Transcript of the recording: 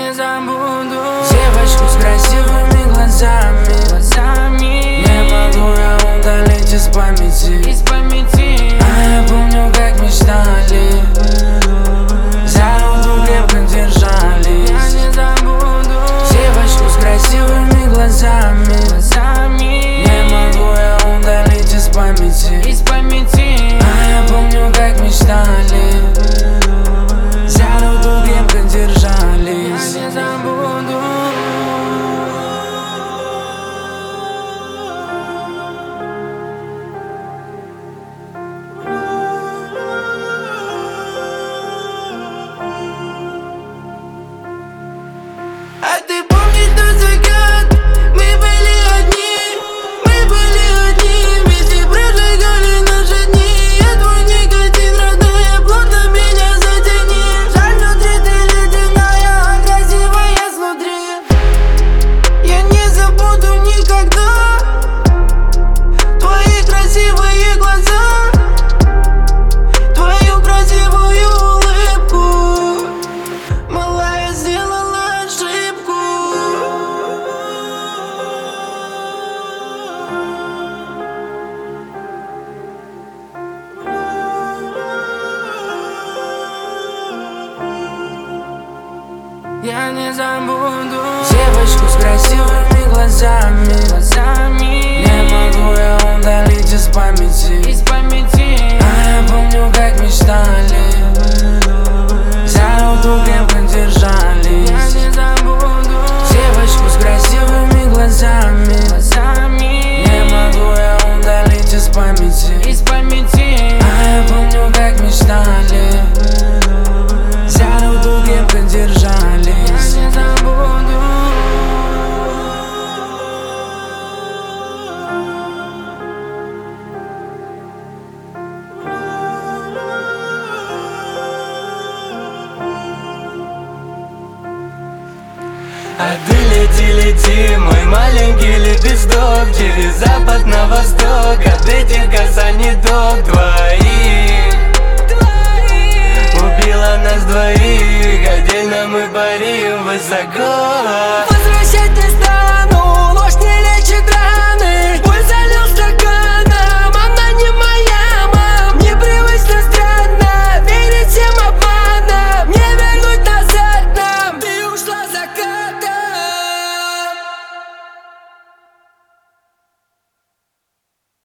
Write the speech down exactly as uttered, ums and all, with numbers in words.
не забуду девочку с красивыми глазами, глазами. Не могу я удалить из памяти, из памяти. А я помню, как мечтали, за руку крепко держали. Я не забуду девочку с красивыми глазами, глазами. Не могу я удалить из памяти, из памяти. А я помню, как мечтали, за руку крепко держались. Я не забуду. А ты помнишь тот закат? Мы были одни, мы были одни. Вместе прожигали наши дни. Я твой никотин, родная, плотно меня затяни. Жаль, внутри ты ледяная, красивая снутри. Я не забуду никогда твои красивые глаза, твою красивую улыбку. Малая, сделала ошибку. Я не забуду девочку с красивыми глазами, глазами. Не могу я удалить из памяти, из памяти. А я помню, как мечтали, за руку крепко держались. Я не забуду девочку с красивыми глазами, глазами. Не могу я удалить из памяти, из памяти. А я помню, как мечтали, за руку крепко держались. Я не забуду. А ты лети, лети, мой маленький лепесток, через запад на восток, от этих касаний ток твоих убила нас двоих, отдельно мы парим высоко.